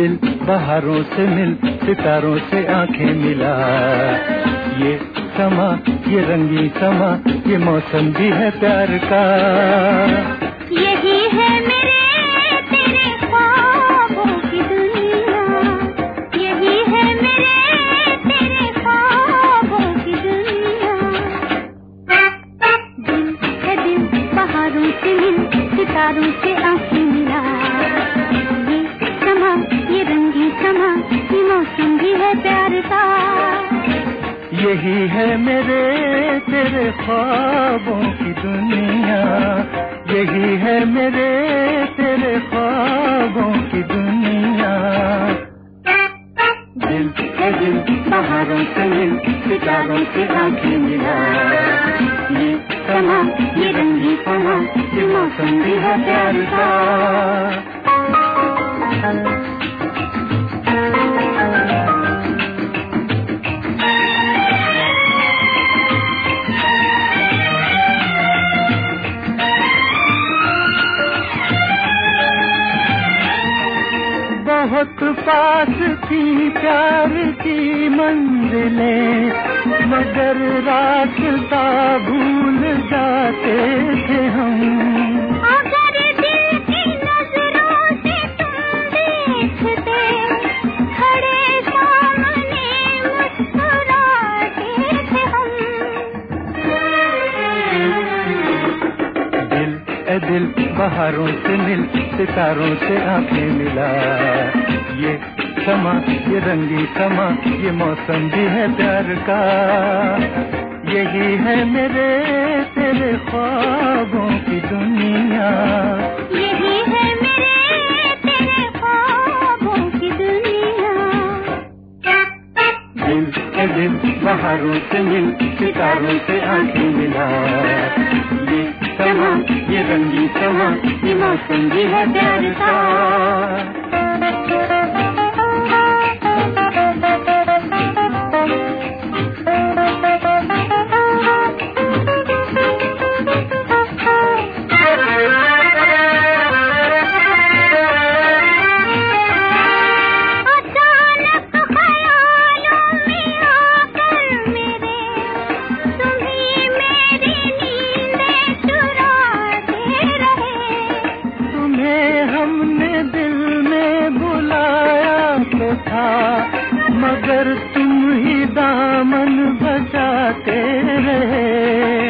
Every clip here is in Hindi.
दिल बहारों से मिल, सितारों से आंखें मिला। ये समा, ये रंगी समा, ये मौसम भी है प्यार का। यही है मेरे तेरे ख्वाबों की दुनिया, यही है मेरे तेरे ख्वाबों की दुनिया। दिल है दिल बहारों से मिल, सितारों से आंखें मिला। ये समा, ये रंगी समा, ये मौसम भी है प्यार का। यही है मेरे तेरे ख्वाबों की दुनिया, यही है मेरे तेरे ख्वाबों की दुनिया। दिल है दिल बहारों से मिल, सितारों से आंखें मिला। ये समा, ये रंगी समा, ये मौसम भी है प्यार का। बहुत पास थी प्यार की मंजिलें, मगर रास्ता भूल जाते थे हम। अगर दिल की नजरों से तुम देखते, खड़े सामने मुस्कुराते थे हम। दिल ए दिल बहारों से मिल, सितारों से आंखें मिला। ये समा, ये रंगी समा, ये मौसम भी है प्यार का। यही है मेरे तेरे ख्वाबों की दुनिया, यही है मेरे तेरे ख्वाबों की दुनिया। दिल ए दिल बहारों से मिल, सितारों से आंखें मिला। ये समा, ये रंगी समा, ये मौसम भी है प्यार का। मगर तुम ही दामन बचाते रहे।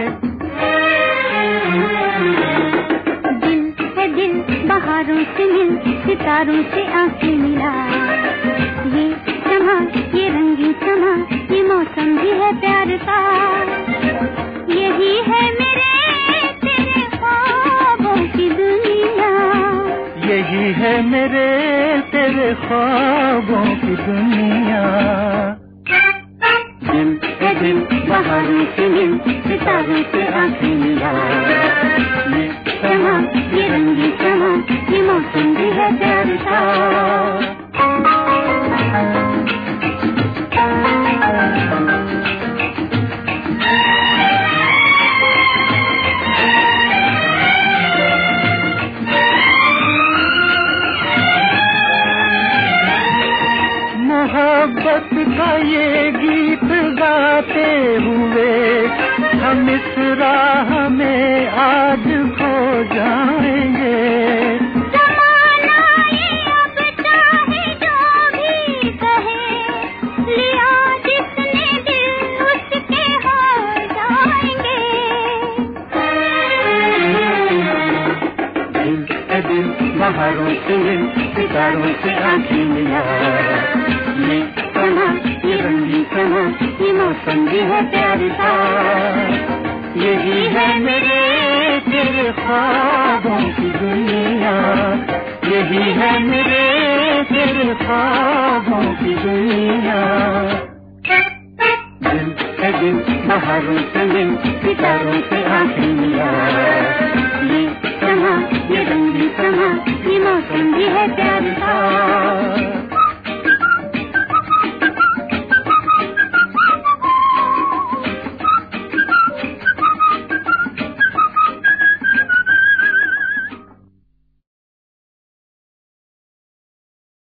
दिल है दिल बहारों से मिल, सितारों से आंखें मिला। ये समा, ये रंगी समा, ये मौसम भी है प्यार का। यही है मेरे तेरे ख्वाबों की दुनिया, यही है मेरे तेरे ख्वाबों की दुनिया। दिल है दिल बहारों से मिल, सितारों से आंखें मिला। ये समा, ये रंगी समा, ये मौसम भी है प्यार का। मोहब्बत का ये गीत गाते हुए हम इस राह में आज खो जाएंगे। ज़माना ये अब चाहे जो भी कहे, लिया जिसने दिल उसके हो जाएंगे। दिल ए दिल बहारों से मिल, सितारों से आंखें मिला। ये समा, ये रंगी समा, ये मौसम भी है प्यार का। यही है मेरे तेरे ख्वाबों की दुनिया, यही है मेरे तेरे ख्वाबों की दुनिया। दिल है दिल बहारों से मिल,